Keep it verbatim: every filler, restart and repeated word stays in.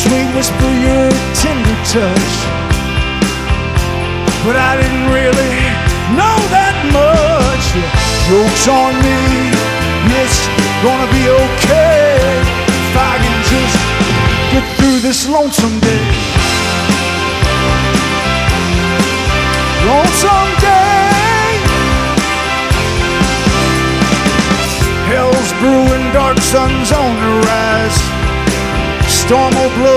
sweet whisper, your tender touch. But I didn't really know that much. Joke's on me, it's gonna be okay if I can just get through this lonesome day. Lonesome day. Hell's brewing, dark sun's on the rise. Storm will blow